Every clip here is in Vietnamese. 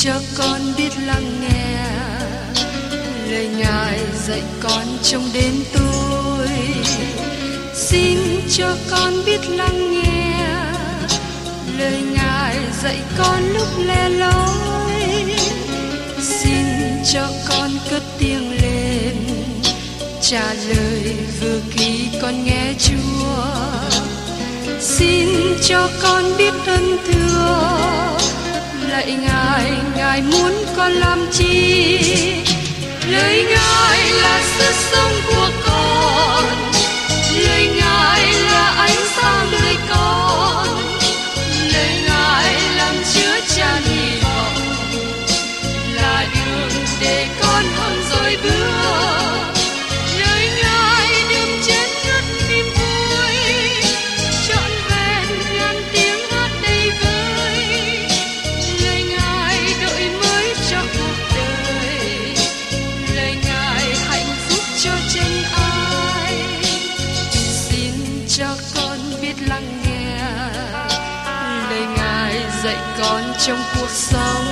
cho con biết lắng nghe lời Ngài dạy con trong đêm tối. Xin cho con biết lắng nghe lời Ngài dạy con lúc lẻ loi. Xin cho con cất tiếng lên trả lời vừa khi con nghe Chúa. Xin cho con biết ơn thưa lạy Ngài, Ngài muốn con làm chi? Lời Ngài là sức sống của con, lời Ngài là ánh sáng đời con, lời Ngài làm chứa chan hy vọng, là đường để con hơn rồi bước. Lời Ngài đừng chết ngất niềm vui, trọn vẹn ngàn tiếng hát đầy vơi. Lời Ngài đổi mới cho cuộc đời, lời Ngài hạnh phúc cho chân ai. Xin cho con biết lắng nghe lời Ngài dạy con trong cuộc sống.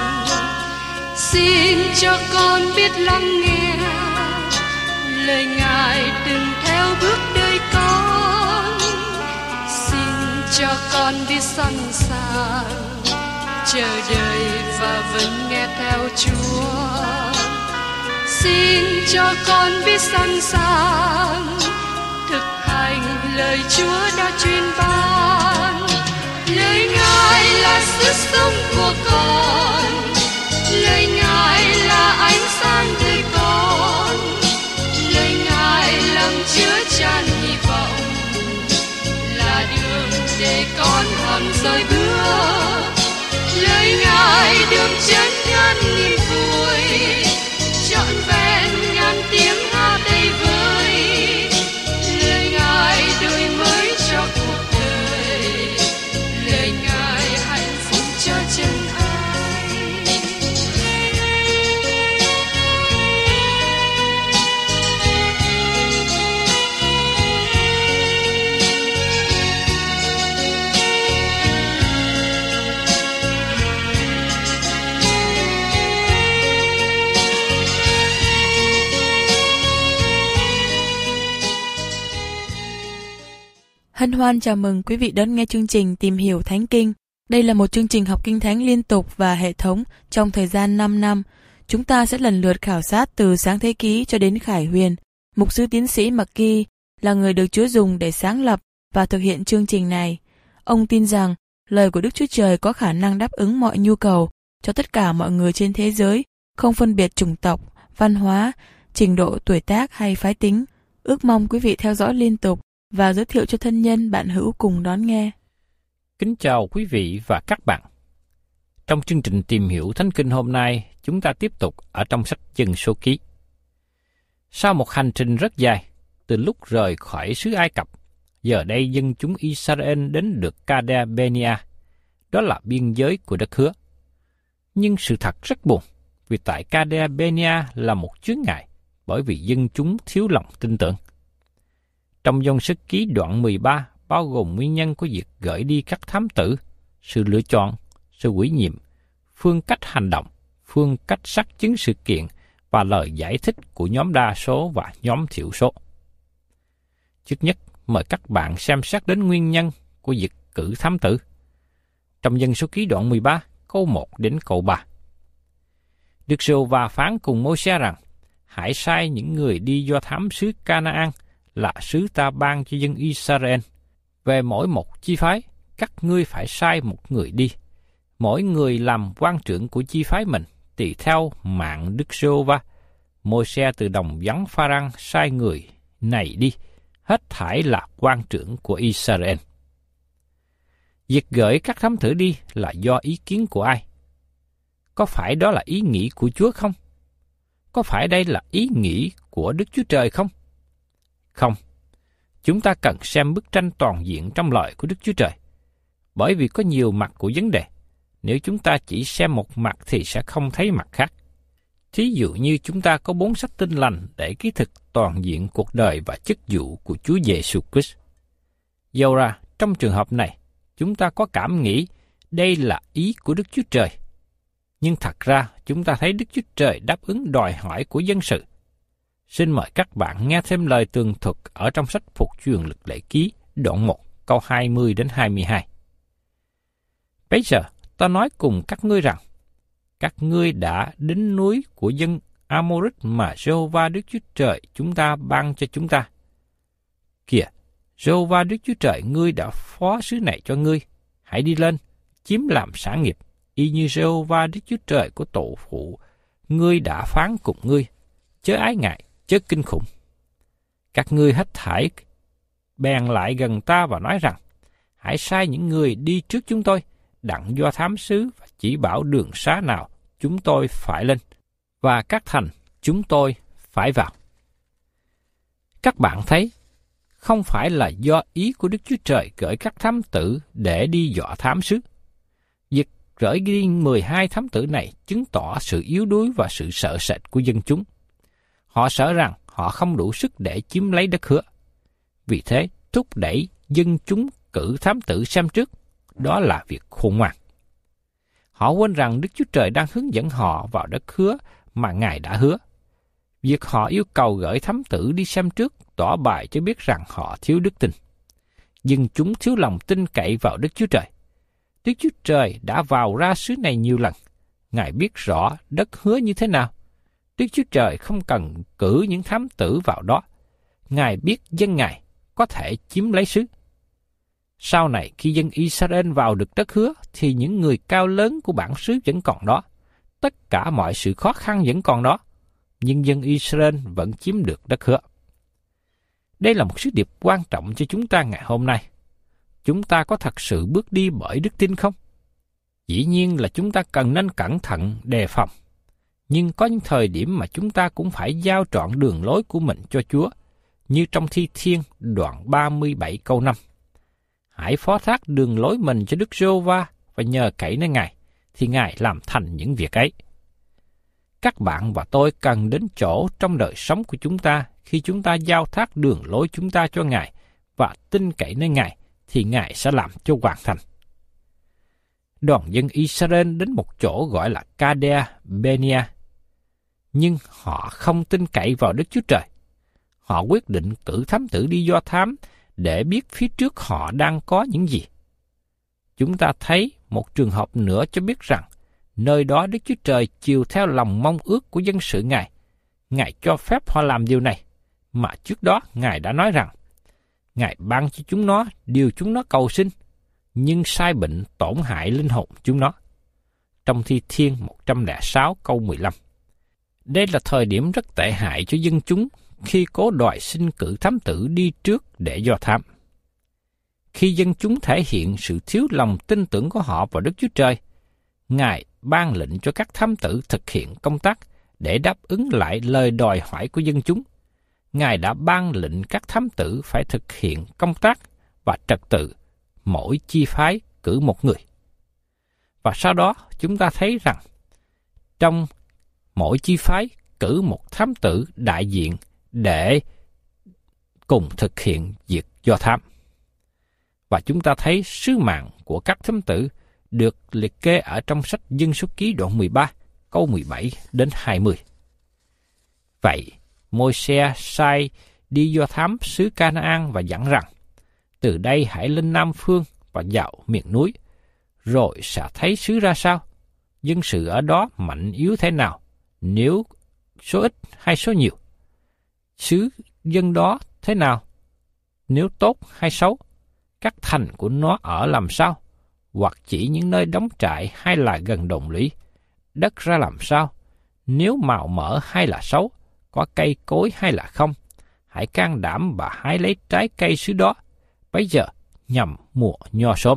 Xin cho con biết lắng nghe lời Ngài đừng theo bước đời con. Xin cho con biết sẵn sàng chờ đợi và vẫn nghe theo Chúa. Xin cho con biết sẵn sàng thực hành lời Chúa đã truyền ban. Lời Ngài là sức sống của con, lời Ngài là ánh sáng đời con, lời Ngài làm chứa chan hy vọng, là đường để con hòn rời bước. Lời Ngài đường chân ngàn nghìn vui, trọn vẹn ngàn tiếng hát đầy vơi. Lời Ngài đổi mới cho cuộc đời, lời Ngài hạnh phúc cho chân ai. Hân hoan chào mừng quý vị đón nghe chương trình Tìm hiểu Thánh Kinh. Đây là một chương trình học Kinh Thánh liên tục và hệ thống trong thời gian 5 năm. Chúng ta sẽ lần lượt khảo sát từ Sáng Thế Ký cho đến Khải Huyền. Mục sư tiến sĩ McGee là người được Chúa dùng để sáng lập và thực hiện chương trình này. Ông tin rằng lời của Đức Chúa Trời có khả năng đáp ứng mọi nhu cầu cho tất cả mọi người trên thế giới, không phân biệt chủng tộc, văn hóa, trình độ tuổi tác hay phái tính. Ước mong quý vị theo dõi liên tục và giới thiệu cho thân nhân bạn hữu cùng đón nghe. Kính chào quý vị và các bạn. Trong chương trình Tìm hiểu Thánh Kinh hôm nay, chúng ta tiếp tục ở trong sách Dân Số Ký. Sau một hành trình rất dài, từ lúc rời khỏi xứ Ai Cập, giờ đây dân chúng Israel đến được Kadesh-Barnea, đó là biên giới của đất hứa. Nhưng sự thật rất buồn, vì tại Kadesh-Barnea là một chướng ngại, bởi vì dân chúng thiếu lòng tin tưởng. Trong Dân Số Ký đoạn 13 bao gồm nguyên nhân của việc gửi đi các thám tử, sự lựa chọn, sự ủy nhiệm, phương cách hành động, phương cách xác chứng sự kiện và lời giải thích của nhóm đa số và nhóm thiểu số. Trước nhất, mời các bạn xem xét đến nguyên nhân của việc cử thám tử. Trong Dân Số Ký đoạn 13, câu 1 đến câu 3. Đức Giê-hô-va phán cùng Mô-se rằng: hãy sai những người đi do thám xứ Ca-na-an, là xứ ta ban cho dân Israel. Về mỗi một chi phái, các ngươi phải sai một người đi, mỗi người làm quan trưởng của chi phái mình, tùy theo mạng Đức Giê-hô-va. Mô-se từ đồng vắng Pha-răng sai người này đi, hết thảy là quan trưởng của Israel. Việc gửi các thám tử đi là do ý kiến của ai? Có phải đó là ý nghĩ của Chúa không? Có phải đây là ý nghĩ của Đức Chúa Trời không? Không. Chúng ta cần xem bức tranh toàn diện trong lời của Đức Chúa Trời. Bởi vì có nhiều mặt của vấn đề. Nếu chúng ta chỉ xem một mặt thì sẽ không thấy mặt khác. Thí dụ như chúng ta có 4 sách Tin Lành để ký thực toàn diện cuộc đời và chức vụ của Chúa Giêsu Christ. Dầu ra, trong trường hợp này, chúng ta có cảm nghĩ đây là ý của Đức Chúa Trời. Nhưng thật ra, chúng ta thấy Đức Chúa Trời đáp ứng đòi hỏi của dân sự. Xin mời các bạn nghe thêm lời tường thuật ở trong sách Phục Truyền Luật Lệ Ký, đoạn 1, câu 20 đến 22. Bây giờ, ta nói cùng các ngươi rằng, các ngươi đã đến núi của dân Amorit mà Giê-hô-va Đức Chúa Trời chúng ta ban cho chúng ta. Kìa, Giê-hô-va Đức Chúa Trời ngươi đã phó xứ này cho ngươi, hãy đi lên, chiếm làm sản nghiệp, y như Giê-hô-va Đức Chúa Trời của tổ phụ ngươi đã phán cùng ngươi, chớ ái ngại, chớ kinh khủng. Các ngươi hết thảy bèn lại gần ta và nói rằng, hãy sai những người đi trước chúng tôi, đặng do thám sứ và chỉ bảo đường xá nào chúng tôi phải lên, và các thành chúng tôi phải vào. Các bạn thấy, không phải là do ý của Đức Chúa Trời gửi các thám tử để đi dò thám sứ. Việc gửi đi 12 thám tử này chứng tỏ sự yếu đuối và sự sợ sệt của dân chúng. Họ sợ rằng họ không đủ sức để chiếm lấy đất hứa. Vì thế, thúc đẩy dân chúng cử thám tử xem trước, đó là việc khôn ngoan. Họ quên rằng Đức Chúa Trời đang hướng dẫn họ vào đất hứa mà Ngài đã hứa. Việc họ yêu cầu gửi thám tử đi xem trước tỏ bài cho biết rằng họ thiếu đức tin. Dân chúng thiếu lòng tin cậy vào Đức Chúa Trời. Đức Chúa Trời đã vào ra xứ này nhiều lần. Ngài biết rõ đất hứa như thế nào. Đức Chúa Trời không cần cử những thám tử vào đó. Ngài biết dân Ngài có thể chiếm lấy xứ. Sau này khi dân Israel vào được đất hứa thì những người cao lớn của bản xứ vẫn còn đó. Tất cả mọi sự khó khăn vẫn còn đó. Nhưng dân Israel vẫn chiếm được đất hứa. Đây là một sứ điệp quan trọng cho chúng ta ngày hôm nay. Chúng ta có thật sự bước đi bởi đức tin không? Dĩ nhiên là chúng ta cần nên cẩn thận, đề phòng. Nhưng có những thời điểm mà chúng ta cũng phải giao trọn đường lối của mình cho Chúa, như trong Thi Thiên đoạn 37 câu 5. Hãy phó thác đường lối mình cho Đức Giê-hô-va và nhờ cậy nơi Ngài, thì Ngài làm thành những việc ấy. Các bạn và tôi cần đến chỗ trong đời sống của chúng ta khi chúng ta giao thác đường lối chúng ta cho Ngài và tin cậy nơi Ngài, thì Ngài sẽ làm cho hoàn thành. Đoàn dân Israel đến một chỗ gọi là Kadea Benia, nhưng họ không tin cậy vào Đức Chúa Trời. Họ quyết định cử thám tử đi do thám để biết phía trước họ đang có những gì. Chúng ta thấy một trường hợp nữa cho biết rằng nơi đó Đức Chúa Trời chiều theo lòng mong ước của dân sự Ngài. Ngài cho phép họ làm điều này, mà trước đó Ngài đã nói rằng Ngài ban cho chúng nó điều chúng nó cầu xin, nhưng sai bệnh tổn hại linh hồn chúng nó. Trong Thi Thiên 106 câu 15. Đây là thời điểm rất tệ hại cho dân chúng khi cố đòi xin cử thám tử đi trước để do thám. Khi dân chúng thể hiện sự thiếu lòng tin tưởng của họ vào Đức Chúa Trời, Ngài ban lệnh cho các thám tử thực hiện công tác để đáp ứng lại lời đòi hỏi của dân chúng. Ngài đã ban lệnh các thám tử phải thực hiện công tác và trật tự, mỗi chi phái cử một người. Và sau đó chúng ta thấy rằng trong mỗi chi phái cử một thám tử đại diện để cùng thực hiện việc do thám. Và chúng ta thấy sứ mạng của các thám tử được liệt kê ở trong sách Dân Số Ký đoạn 13, câu 17 đến 20. Vậy, Môi-se sai đi do thám xứ Ca-na-an và dặn rằng, từ đây hãy lên Nam Phương và vào miền núi, rồi sẽ thấy xứ ra sao, dân sự ở đó mạnh yếu thế nào, nếu số ít hay số nhiều, xứ dân đó thế nào, nếu tốt hay xấu, các thành của nó ở làm sao, hoặc chỉ những nơi đóng trại hay là gần đồn lũy, đất ra làm sao, nếu màu mỡ hay là xấu, có cây cối hay là không, hãy can đảm và hái lấy trái cây xứ đó, bấy giờ nhằm mùa nho sớm.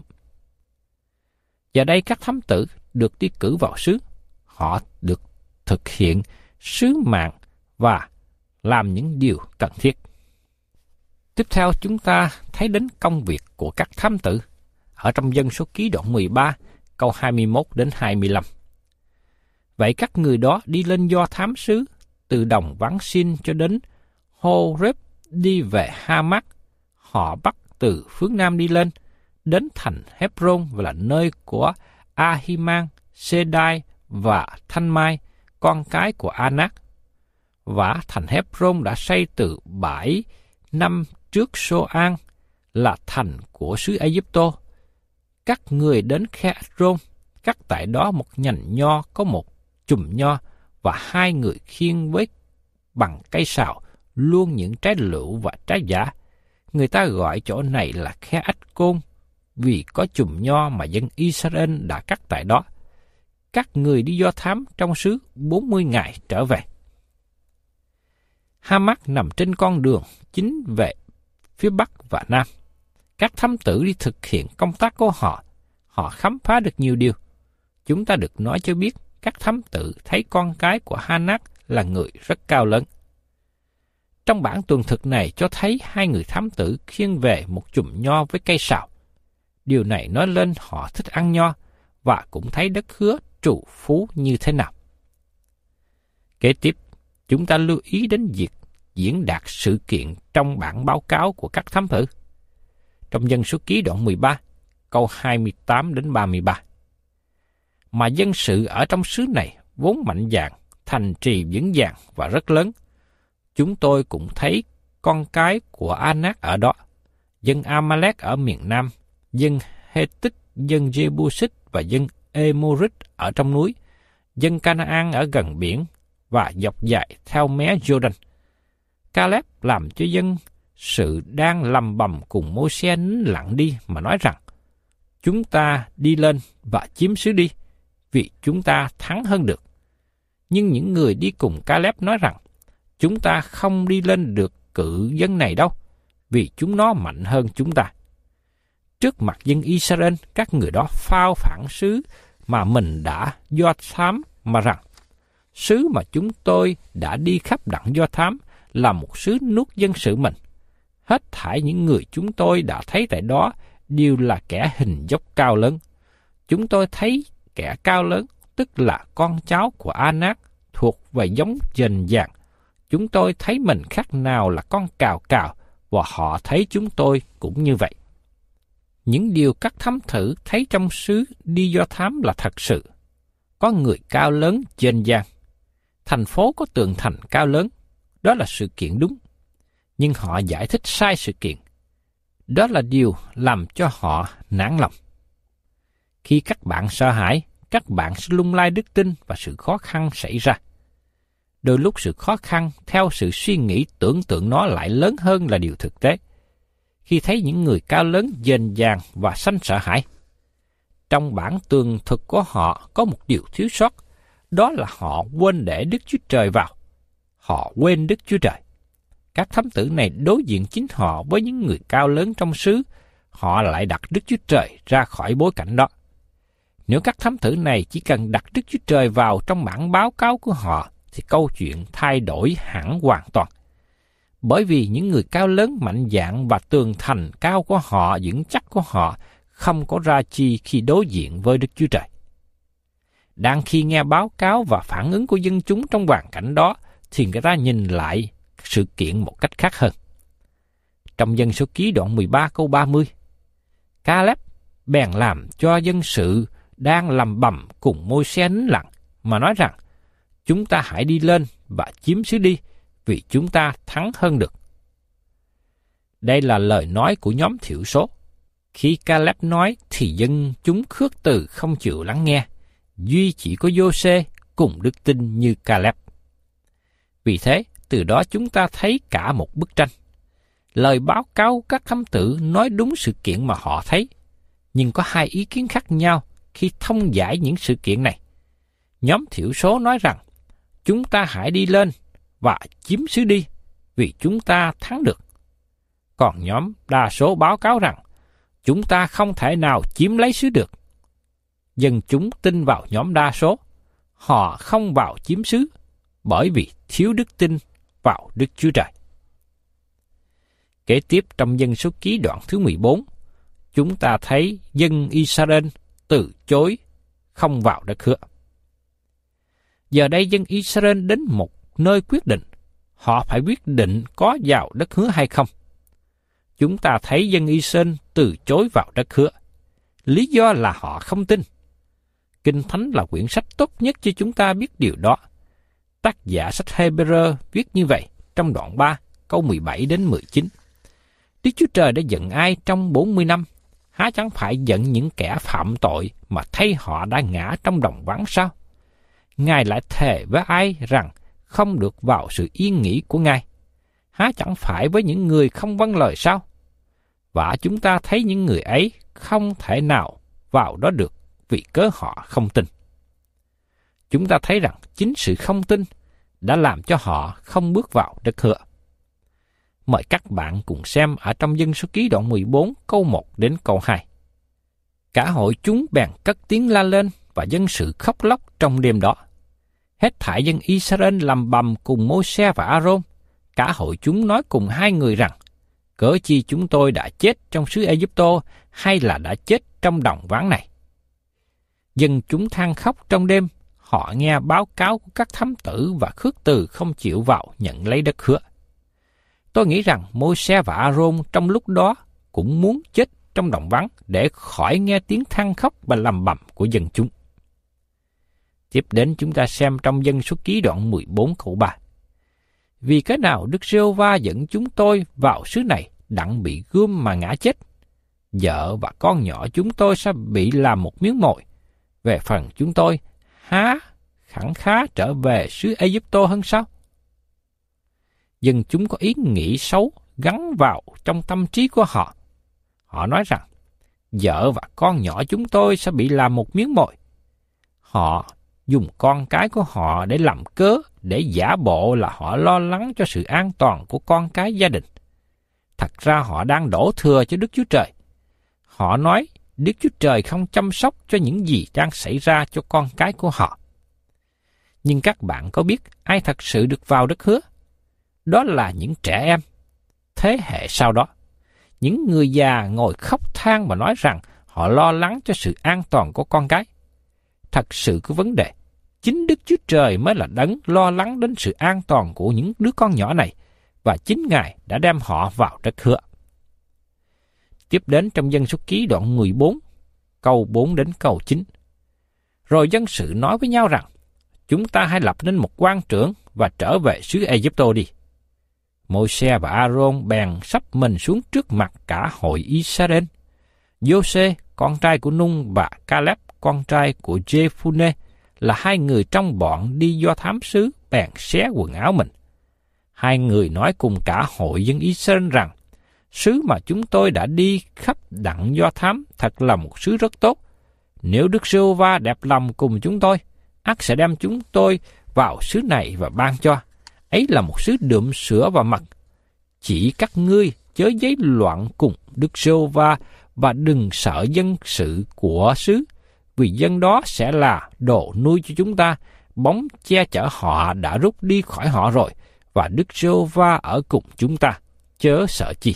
Giờ đây các thám tử được đi cử vào xứ, họ được thực hiện sứ mạng và làm những điều cần thiết. Tiếp theo chúng ta thấy đến công việc của các thám tử ở trong Dân Số Ký đoạn 13, câu 21 đến 25. Vậy các người đó đi lên do thám xứ, từ đồng vắng Sin cho đến Horeb đi về Hamat. Họ bắt từ phương Nam đi lên, đến thành Hebron và là nơi của Ahiman, Sedai và Thanh Mai, con cái của Anak. Và thành Hebron đã xây từ 7 năm trước Sô-an, là thành của xứ Ai-cập. Các người đến khe Ách-rôn, cắt tại đó một nhành nho có một chùm nho, và 2 người khiêng với bằng cây sào luôn những trái lựu và trái giả. Người ta gọi chỗ này là khe Ách Côn, vì có chùm nho mà dân Israel đã cắt tại đó. Các người đi do thám trong xứ 40 ngày trở về. Hamat nằm trên con đường chính về phía Bắc và Nam. Các thám tử đi thực hiện công tác của họ. Họ khám phá được nhiều điều. Chúng ta được nói cho biết các thám tử thấy con cái của Hanak là người rất cao lớn. Trong bản tường thực này cho thấy 2 người thám tử khiêng về một chùm nho với cây sào. Điều này nói lên họ thích ăn nho và cũng thấy đất hứa trù phú như thế nào. Kế tiếp, chúng ta lưu ý đến việc diễn đạt sự kiện trong bản báo cáo của các thám tử. Trong Dân Số Ký đoạn 13, câu 28 đến 33. Mà dân sự ở trong xứ này vốn mạnh dạn, thành trì vững vàng và rất lớn. Chúng tôi cũng thấy con cái của Anak ở đó, dân Amalek ở miền Nam, dân Hethit, dân Jebusit và dân Emorit ở trong núi, dân Canaan ở gần biển và dọc dài theo mé Jordan. Caleb làm cho dân sự đang lầm bầm cùng Môi-se nín lặng đi mà nói rằng: chúng ta đi lên và chiếm xứ đi, vì chúng ta thắng hơn được. Nhưng những người đi cùng Caleb nói rằng: chúng ta không đi lên được cự dân này đâu, vì chúng nó mạnh hơn chúng ta. Trước mặt dân Israel, các người đó phao phản xứ mà mình đã do thám mà rằng: xứ mà chúng tôi đã đi khắp đặng do thám là một xứ nuốt dân sự mình. Hết thảy những người chúng tôi đã thấy tại đó đều là kẻ hình dốc cao lớn. Chúng tôi thấy kẻ cao lớn, tức là con cháu của Anak, thuộc về giống dền dàng. Chúng tôi thấy mình khác nào là con cào cào, và họ thấy chúng tôi cũng như vậy. Những điều các thám thử thấy trong xứ đi do thám là thật sự. Có người cao lớn dền dàng. Thành phố có tường thành cao lớn. Đó là sự kiện đúng. Nhưng họ giải thích sai sự kiện. Đó là điều làm cho họ nản lòng. Khi các bạn sợ hãi, các bạn sẽ lung lay đức tin và sự khó khăn xảy ra. Đôi lúc sự khó khăn theo sự suy nghĩ tưởng tượng nó lại lớn hơn là điều thực tế. Khi thấy những người cao lớn dền dàng và sanh sợ hãi, trong bản tường thực của họ có một điều thiếu sót, đó là họ quên để Đức Chúa Trời vào. Họ quên Đức Chúa Trời. Các thám tử này đối diện chính họ với những người cao lớn trong xứ, họ lại đặt Đức Chúa Trời ra khỏi bối cảnh đó. Nếu các thám tử này chỉ cần đặt Đức Chúa Trời vào trong bản báo cáo của họ, thì câu chuyện thay đổi hẳn hoàn toàn. Bởi vì những người cao lớn mạnh dạn và tường thành cao của họ, vững chắc của họ, không có ra chi khi đối diện với Đức Chúa Trời. Đang khi nghe báo cáo và phản ứng của dân chúng trong hoàn cảnh đó, thì người ta nhìn lại sự kiện một cách khác hơn. Trong Dân Số Ký đoạn 13 câu 30, Caleb bèn làm cho dân sự đang lầm bầm cùng Môi-se nín lặng mà nói rằng: chúng ta hãy đi lên và chiếm xứ đi, vì chúng ta thắng hơn được. Đây là lời nói của nhóm thiểu số. Khi Caleb nói thì dân chúng khước từ không chịu lắng nghe, duy chỉ có Giô-xê cùng đức tin như Caleb. Vì thế, từ đó chúng ta thấy cả một bức tranh. Lời báo cáo các thám tử nói đúng sự kiện mà họ thấy, nhưng có 2 ý kiến khác nhau khi thông giải những sự kiện này. Nhóm thiểu số nói rằng: chúng ta hãy đi lên và chiếm xứ đi, vì chúng ta thắng được. Còn nhóm đa số báo cáo rằng: chúng ta không thể nào chiếm lấy xứ được. Dân chúng tin vào nhóm đa số, họ không vào chiếm xứ, bởi vì thiếu đức tin vào Đức Chúa Trời. Kế tiếp trong Dân Số Ký đoạn thứ 14, chúng ta thấy dân Israel từ chối không vào đất hứa. Giờ đây dân Israel đến một nơi quyết định, họ phải quyết định có vào đất hứa hay không. Chúng ta thấy dân Israel từ chối vào đất hứa. Lý do là họ không tin. Kinh Thánh là quyển sách tốt nhất cho chúng ta biết điều đó. Tác giả sách Hê-bê-rơ viết như vậy trong đoạn 3, câu 17 đến 19. Đức Chúa Trời đã giận ai trong 40 năm? Há chẳng phải giận những kẻ phạm tội mà thấy họ đã ngã trong đồng vắng sao? Ngài lại thề với ai rằng không được vào sự yên nghỉ của Ngài? Há chẳng phải với những người không vâng lời sao? Và chúng ta thấy những người ấy không thể nào vào đó được vì cớ họ không tin. Chúng ta thấy rằng chính sự không tin đã làm cho họ không bước vào đất hứa. Mời các bạn cùng xem ở trong Dân Số Ký đoạn 14 câu 1 đến câu 2. Cả hội chúng bèn cất tiếng la lên và dân sự khóc lóc trong đêm đó. Hết thảy dân Israel lầm bầm cùng Mô-se và A-rôn. Cả hội chúng nói cùng hai người rằng, cớ chi chúng tôi đã chết trong xứ Ê-díp-tô hay là đã chết trong đồng vắng này? Dân chúng than khóc trong đêm, họ nghe báo cáo của các thám tử và khước từ không chịu vào nhận lấy đất hứa. Tôi nghĩ rằng Môi-se và A-rôn trong lúc đó cũng muốn chết trong đồng vắng để khỏi nghe tiếng than khóc và lầm bầm của dân chúng. Tiếp đến chúng ta xem trong Dân Số Ký đoạn 14 câu 3. Vì cái nào Đức Giê-hô-va dẫn chúng tôi vào xứ này đặng bị gươm mà ngã chết? Vợ và con nhỏ chúng tôi sẽ bị làm một miếng mồi. Về phần chúng tôi, há khẳng khá trở về xứ Ê-díp-tô hơn sao? Dân chúng có ý nghĩ xấu gắn vào trong tâm trí của họ. Họ nói rằng, vợ và con nhỏ chúng tôi sẽ bị làm một miếng mồi. Họ dùng con cái của họ để làm cớ, để giả bộ là họ lo lắng cho sự an toàn của con cái gia đình. Thật ra họ đang đổ thừa cho Đức Chúa Trời. Họ nói Đức Chúa Trời không chăm sóc cho những gì đang xảy ra cho con cái của họ. Nhưng các bạn có biết ai thật sự được vào đất hứa? Đó là những trẻ em. Thế hệ sau đó, những người già ngồi khóc than và nói rằng họ lo lắng cho sự an toàn của con cái. Thật sự có vấn đề. Chính Đức Chúa Trời mới là đấng lo lắng đến sự an toàn của những đứa con nhỏ này, và chính Ngài đã đem họ vào đất hứa. Tiếp đến trong Dân Số Ký đoạn 14, câu 4 đến câu 9. Rồi dân sự nói với nhau rằng, chúng ta hãy lập nên một quan trưởng và trở về xứ Ê-díp-tô đi. Môi-se và A-rôn bèn sắp mình xuống trước mặt cả hội Israel. Giô-sê, con trai của Nung, và Ca-lép, con trai của Giê-phu-nê, là hai người trong bọn đi do thám sứ, bèn xé quần áo mình. Hai người nói cùng cả hội dân Israel rằng, xứ mà chúng tôi đã đi khắp đặng do thám thật là một xứ rất tốt. Nếu Đức Giê-hô-va đẹp lòng cùng chúng tôi, ắt sẽ đem chúng tôi vào xứ này và ban cho. Ấy là một xứ đượm sữa và mật. Chỉ các ngươi chớ giấy loạn cùng Đức Giê-hô-va và đừng sợ dân sự của xứ, vì dân đó sẽ là đồ nuôi cho chúng ta. Bóng che chở họ đã rút đi khỏi họ rồi, và Đức Giê-hô-va ở cùng chúng ta, chớ sợ chi.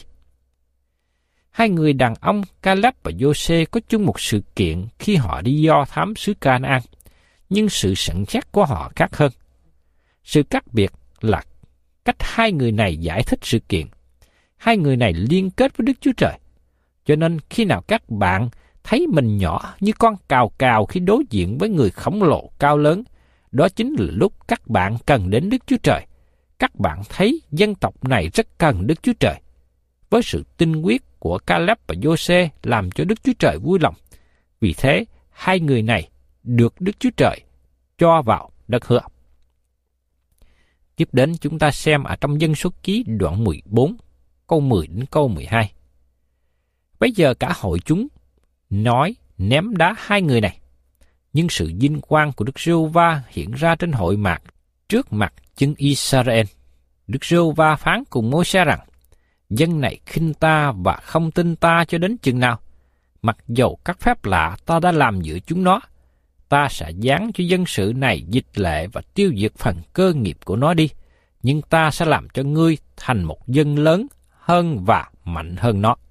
Hai người đàn ông Ca-lép và Giô-sê có chung một sự kiện khi họ đi do thám xứ Ca-na-an, nhưng sự nhận xét của họ khác hơn. Sự khác biệt là cách hai người này giải thích sự kiện. Hai người này liên kết với Đức Chúa Trời. Cho nên khi nào các bạn thấy mình nhỏ như con cào cào khi đối diện với người khổng lồ cao lớn, đó chính là lúc các bạn cần đến Đức Chúa Trời. Các bạn thấy dân tộc này rất cần Đức Chúa Trời. Với sự tinh quyết của Ca-lép và Giô-sê làm cho Đức Chúa Trời vui lòng. Vì thế, hai người này được Đức Chúa Trời cho vào đất hứa. Tiếp đến chúng ta xem ở trong Dân Số Ký đoạn 14, câu 10 đến câu 12. Bây giờ cả hội chúng nói ném đá hai người này. Nhưng sự vinh quang của Đức Giê-hô-va hiện ra trên hội mạc trước mặt dân Israel. Đức Giê-hô-va phán cùng Môi-se rằng, dân này khinh ta và không tin ta cho đến chừng nào. Mặc dầu các phép lạ ta đã làm giữa chúng nó, ta sẽ giáng cho dân sự này dịch lệ và tiêu diệt phần cơ nghiệp của nó đi. Nhưng ta sẽ làm cho ngươi thành một dân lớn hơn và mạnh hơn nó.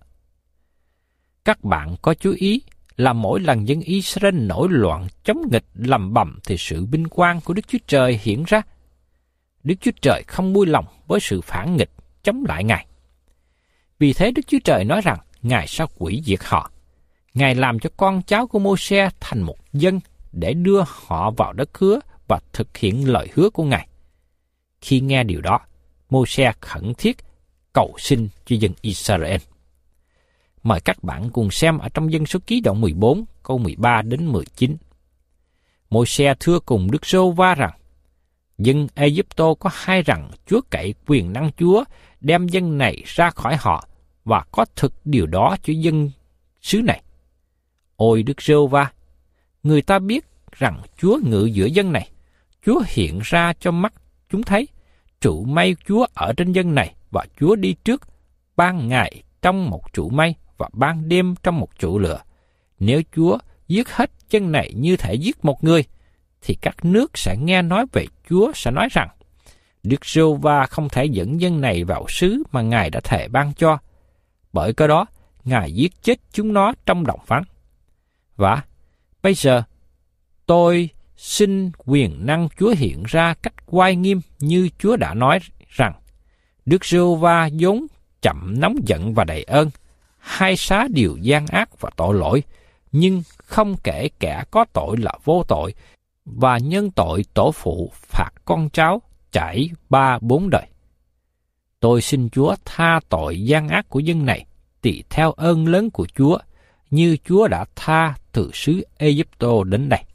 Các bạn có chú ý là mỗi lần dân Israel nổi loạn chống nghịch lầm bầm thì sự vinh quang của Đức Chúa Trời hiện ra. Đức Chúa Trời không vui lòng với sự phản nghịch chống lại Ngài. Vì thế Đức Chúa Trời nói rằng Ngài sẽ hủy diệt họ. Ngài làm cho con cháu của Môi-se thành một dân để đưa họ vào đất hứa và thực hiện lời hứa của Ngài. Khi nghe điều đó, Môi-se khẩn thiết cầu xin cho dân Israel. Mời các bạn cùng xem ở trong Dân Số Ký đoạn 14, câu 13 đến 19. Môi-se thưa cùng Đức Giê-hô-va rằng, dân Ê-díp-tô có hay rằng Chúa cậy quyền năng Chúa đem dân này ra khỏi họ, và có thực điều đó cho dân xứ này. Ôi Đức Giê-hô-va, người ta biết rằng Chúa ngự giữa dân này. Chúa hiện ra cho mắt chúng thấy, trụ mây Chúa ở trên dân này, và Chúa đi trước, ban ngày trong một trụ mây và ban đêm trong một trụ lửa. Nếu Chúa giết hết dân này như thể giết một người, thì các nước sẽ nghe nói về Chúa sẽ nói rằng, Đức Giê-hô-va không thể dẫn dân này vào xứ mà Ngài đã thề ban cho. Bởi cái đó, Ngài giết chết chúng nó trong đồng vắng. Và bây giờ, tôi xin quyền năng Chúa hiện ra cách oai nghiêm như Chúa đã nói rằng, Đức Giê-hô-va vốn chậm nóng giận và đầy ơn, hay xá điều gian ác và tội lỗi, nhưng không kể kẻ có tội là vô tội, và nhân tội tổ phụ phạt con cháu chảy 3-4 đời. Tôi xin Chúa tha tội gian ác của dân này, tùy theo ơn lớn của Chúa, như Chúa đã tha từ xứ Ê-díp-tô đến đây.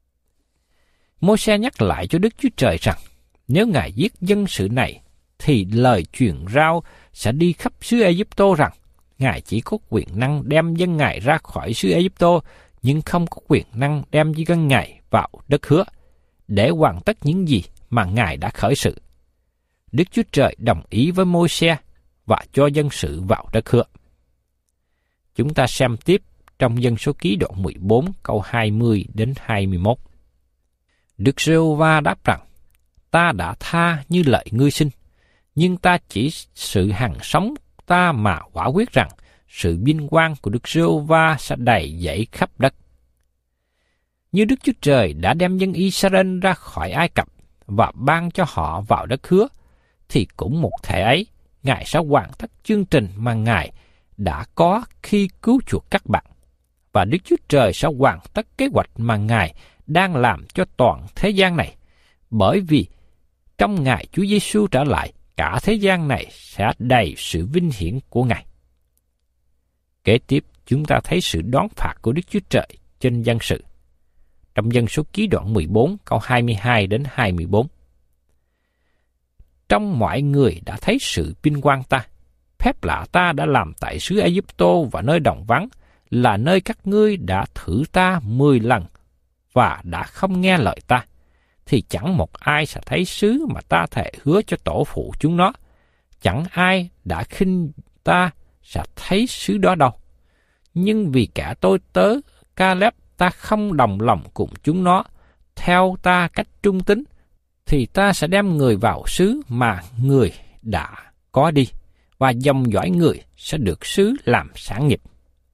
Môi-se nhắc lại cho Đức Chúa Trời rằng, nếu Ngài giết dân sự này, thì lời truyền rao sẽ đi khắp xứ Ê-díp-tô rằng, Ngài chỉ có quyền năng đem dân Ngài ra khỏi xứ Ê-díp-tô, nhưng không có quyền năng đem dân Ngài vào đất hứa, để hoàn tất những gì mà Ngài đã khởi sự. Đức Chúa Trời đồng ý với Môi-se và cho dân sự vào đất hứa. Chúng ta xem tiếp trong Dân Số Ký đoạn 14 câu 20 đến 21. Đức Giê-hô-va đáp rằng, ta đã tha như lời ngươi xin, nhưng ta chỉ sự hằng sống ta mà quả quyết rằng sự vinh quang của Đức Giê-hô-va sẽ đầy dẫy khắp đất. Như Đức Chúa Trời đã đem dân Israel ra khỏi Ai Cập và ban cho họ vào đất hứa, thì cũng một thể ấy, Ngài sẽ hoàn tất chương trình mà Ngài đã có khi cứu chuộc các bạn. Và Đức Chúa Trời sẽ hoàn tất kế hoạch mà Ngài đang làm cho toàn thế gian này, bởi vì trong ngày Chúa Giêsu trở lại, cả thế gian này sẽ đầy sự vinh hiển của Ngài. Kế tiếp, chúng ta thấy sự đón phạt của Đức Chúa Trời trên dân sự. Trong Dân Số Ký đoạn 14, câu 22 đến 24. Trong mọi người đã thấy sự vinh quang ta, phép lạ ta đã làm tại xứ Ai-cập và nơi đồng vắng, là nơi các ngươi đã thử ta 10 lần và đã không nghe lời ta, thì chẳng một ai sẽ thấy xứ mà ta thề hứa cho tổ phụ chúng nó. Chẳng ai đã khinh ta sẽ thấy xứ đó đâu. Nhưng vì cả tôi tớ Ca-lép ta không đồng lòng cùng chúng nó, theo ta cách trung tín, thì ta sẽ đem người vào xứ mà người đã có đi, và dòng dõi người sẽ được xứ làm sản nghiệp.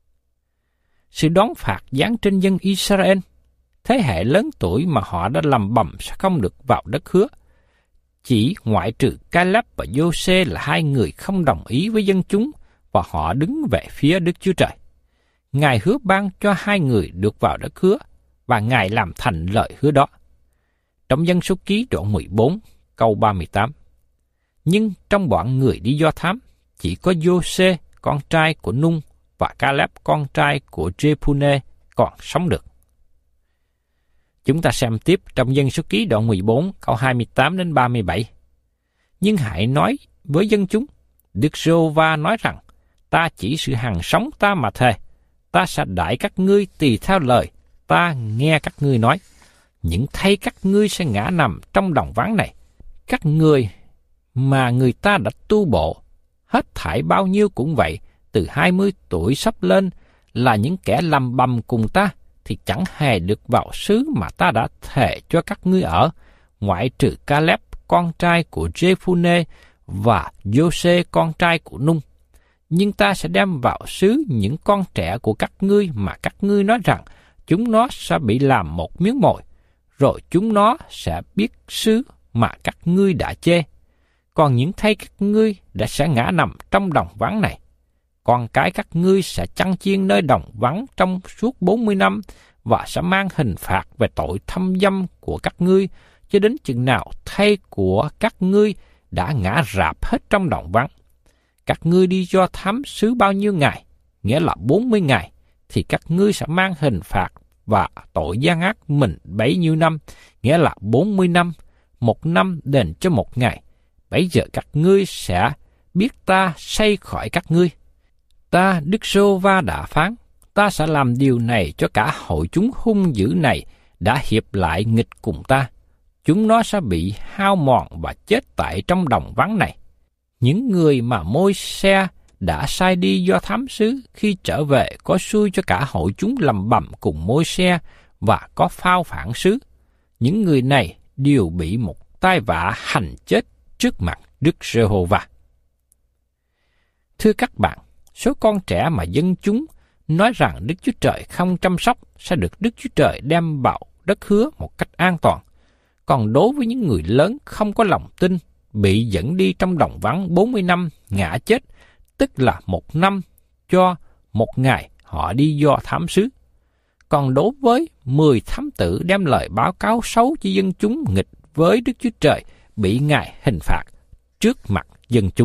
Sự đón phạt giáng trên dân Israel, thế hệ lớn tuổi mà họ đã lầm bầm sẽ không được vào đất hứa. Chỉ ngoại trừ Ca-lép và Giô-xê là hai người không đồng ý với dân chúng, và họ đứng về phía Đức Chúa Trời. Ngài hứa ban cho hai người được vào đất hứa, và Ngài làm thành lời hứa đó. Trong Dân Số Ký đoạn 14, câu 38. Nhưng trong bọn người đi do thám, chỉ có Giô-xê, con trai của Nung, và Ca-lép, con trai của Giê-phu-nê, còn sống được. Chúng ta xem tiếp trong Dân Số Ký đoạn 14, câu 28 đến 37. Nhưng hãy nói với dân chúng, Đức Giê-hô-va nói rằng, ta chỉ sự hằng sống ta mà thề, ta sẽ đãi các ngươi tùy theo lời ta nghe các ngươi nói. Những thây các ngươi sẽ ngã nằm trong đồng vắng này. Các người mà người ta đã tu bộ, hết thảy bao nhiêu cũng vậy, từ 20 tuổi sắp lên là những kẻ lầm bầm cùng ta, thì chẳng hề được vào xứ mà ta đã thề cho các ngươi ở, ngoại trừ Ca-lép, con trai của Giê-phu-nê, và Giô-xê, con trai của Nung. Nhưng ta sẽ đem vào xứ những con trẻ của các ngươi mà các ngươi nói rằng chúng nó sẽ bị làm một miếng mồi, rồi chúng nó sẽ biết xứ mà các ngươi đã chê. Còn những thây các ngươi đã sẽ ngã nằm trong đồng vắng này. Con cái các ngươi sẽ chăn chiên nơi đồng vắng trong suốt 40 năm, và sẽ mang hình phạt về tội thâm dâm của các ngươi cho đến chừng nào thây của các ngươi đã ngã rạp hết trong đồng vắng. Các ngươi đi do thám xứ bao nhiêu ngày, nghĩa là 40 ngày, thì các ngươi sẽ mang hình phạt và tội gian ác mình bấy nhiêu năm, nghĩa là 40 năm, 1 năm đền cho 1 ngày. Bấy giờ các ngươi sẽ biết ta xây khỏi các ngươi. Ta, Đức Giê-hô-va đã phán, ta sẽ làm điều này cho cả hội chúng hung dữ này đã hiệp lại nghịch cùng ta. Chúng nó sẽ bị hao mòn và chết tại trong đồng vắng này. Những người mà Môi-se đã sai đi do thám xứ khi trở về có xui cho cả hội chúng lầm bầm cùng Môi-se và có phao phản xứ. Những người này đều bị một tai vạ hành chết trước mặt Đức Giê-hô-va. Thưa các bạn, số con trẻ mà dân chúng nói rằng Đức Chúa Trời không chăm sóc sẽ được Đức Chúa Trời đem vào đất hứa một cách an toàn. Còn đối với những người lớn không có lòng tin, bị dẫn đi trong đồng vắng 40 năm ngã chết, tức là 1 năm cho 1 ngày họ đi do thám xứ. Còn đối với 10 thám tử đem lời báo cáo xấu cho dân chúng nghịch với Đức Chúa Trời, bị Ngài hình phạt trước mặt dân chúng.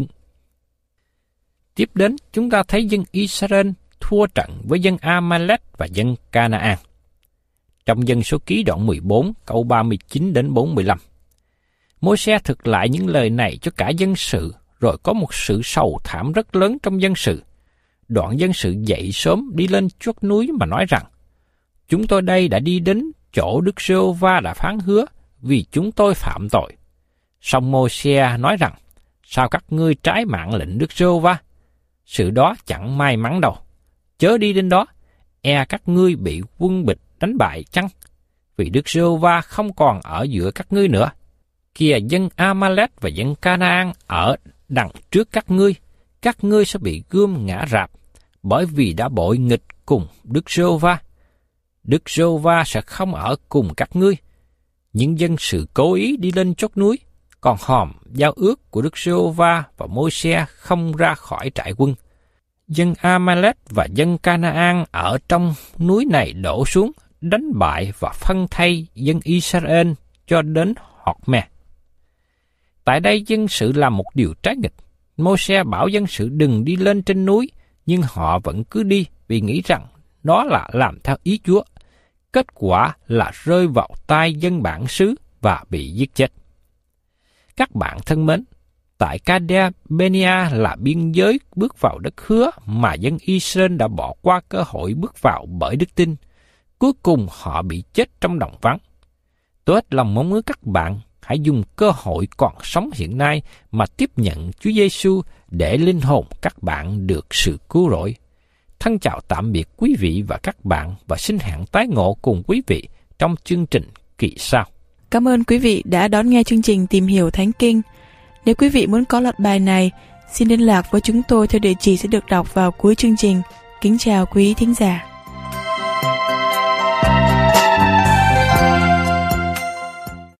Tiếp đến, chúng ta thấy dân Israel thua trận với dân Amalek và dân Canaan. Trong Dân Số Ký đoạn 14, câu 39 đến 45. Môi-se thực lại những lời này cho cả dân sự, rồi có một sự sầu thảm rất lớn trong dân sự. Đoạn dân sự dậy sớm đi lên chót núi mà nói rằng, chúng tôi đây đã đi đến chỗ Đức Giê-hô-va đã phán hứa, vì chúng tôi phạm tội. Song Môi-se nói rằng, sao các ngươi trái mạng lệnh Đức Giê-hô-va? Sự đó chẳng may mắn đâu. Chớ đi đến đó, e các ngươi bị quân địch đánh bại chăng? Vì Đức Giê-hô-va không còn ở giữa các ngươi nữa. Kìa, dân Amalek và dân Canaan ở đằng trước các ngươi sẽ bị gươm ngã rạp, bởi vì đã bội nghịch cùng Đức Giê-hô-va. Đức Giê-hô-va sẽ không ở cùng các ngươi. Những dân sự cố ý đi lên chót núi, còn hòm giao ước của Đức Giê-hô-va và Môi-se không ra khỏi trại quân. Dân Amalek và dân Canaan ở trong núi này đổ xuống, đánh bại và phân thay dân Israel cho đến Hột-me. Tại đây dân sự làm một điều trái nghịch. Môi-se bảo dân sự đừng đi lên trên núi, nhưng họ vẫn cứ đi vì nghĩ rằng đó là làm theo ý Chúa. Kết quả là rơi vào tay dân bản xứ và bị giết chết. Các bạn thân mến, tại Kadesh-Benea là biên giới bước vào đất hứa mà dân Israel đã bỏ qua cơ hội bước vào bởi đức tin. Cuối cùng họ bị chết trong đồng vắng. Tôi hết lòng mong ước các bạn hãy dùng cơ hội còn sống hiện nay mà tiếp nhận Chúa Giêsu để linh hồn các bạn được sự cứu rỗi. Thân chào tạm biệt quý vị và các bạn và xin hẹn tái ngộ cùng quý vị trong chương trình kỳ sau. Cảm ơn quý vị đã đón nghe chương trình Tìm Hiểu Thánh Kinh. Nếu quý vị muốn có loạt bài này, xin liên lạc với chúng tôi theo địa chỉ sẽ được đọc vào cuối chương trình. Kính chào quý thính giả.